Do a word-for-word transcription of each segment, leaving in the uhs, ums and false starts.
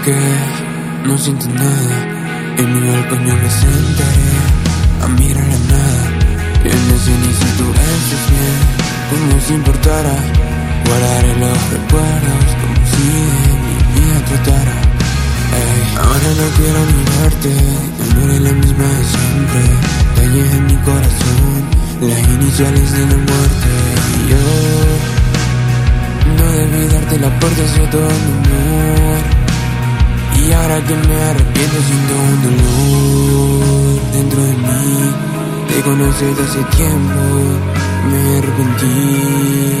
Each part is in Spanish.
que no siento nada. En mi balcón yo me sentaré a mirar la nada. Tienes y si tú estás bien, como si importara. Guardaré los recuerdos como si de mi vida tratara. Ey, ahora no quiero ni verte, no eres la misma de siempre. Talles en mi corazón, las iniciales de la muerte. Y yo no debí darte la puerta hacia todo mi amor. Y ahora que me arrepiento siento un dolor dentro de mí. Te conocí desde hace tiempo, me arrepentí.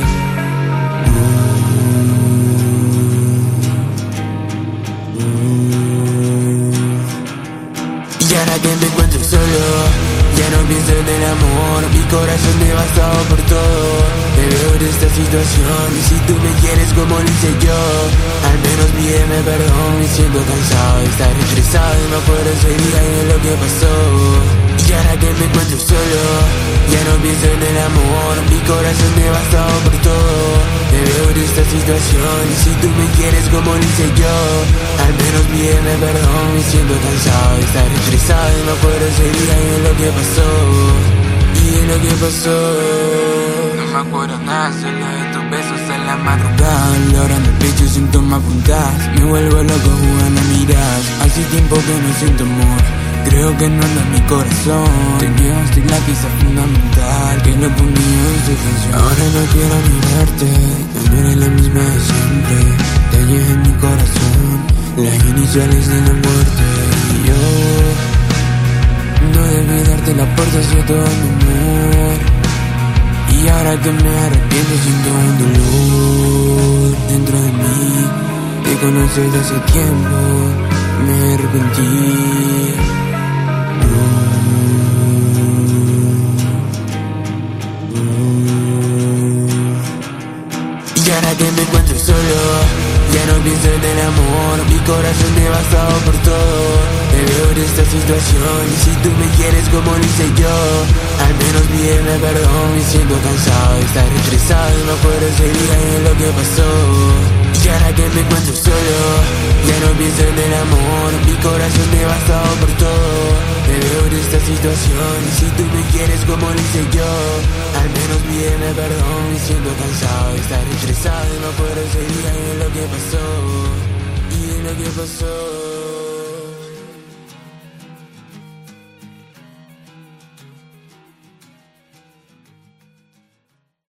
Y ahora que me encuentro solo, ya no pienso en el amor. Mi corazón devastado por todo. Me veo en esta situación, y si tú me quieres como lo hice yo, al menos pídeme perdón. Me siento cansado de estar estresado y no puedo seguir en lo que pasó. Y ahora que me encuentro solo, ya no pienso en el amor. Mi corazón devastado por todo. Me veo en esta situación, y si tú me quieres como lo hice yo, al menos pídeme perdón. Me siento cansado de estar estresado y no puedo seguir en lo que pasó. Y en lo que pasó no me acuerdo nada, solo de tus besos en la madrugada. Ahora en el pecho siento más puntadas, me vuelvo loco jugando a mirar. Hace tiempo que no siento amor, creo que no anda en mi corazón. Te llevaste la pieza fundamental que lo ponía en su canción. Ahora no quiero ni verte, no eres la misma de siempre. Talles en mi corazón, las iniciales de la muerte. Y yo no debí darte la puerta hacia todo mi amor. Y ahora que me arrepiento siento un dolor dentro de mí. Te conocí desde hace tiempo, me arrepentí. Y ahora que me encuentro solo, ya no pienso en el amor. Mi corazón devastado por todo. Me veo en esta situación, y si tú me quieres como lo hice yo, al menos pídeme perdón. Me siento cansado de estar estresado y no puedo seguir en lo que pasó. Y ahora que me encuentro solo, ya no pienso en el amor. Mi corazón devastado por todo. Me veo en esta situación, y si tú me quieres como lo hice yo, al menos pídeme perdón. Me siento cansado de estar estresado y no puedo seguir en lo que pasó. Y en lo que pasó.